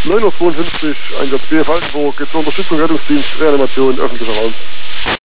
9:52 Uhr, Einsatz B, Falkenburg, jetzt zur Unterstützung Rettungsdienst, Reanimation, öffentlicher Raum.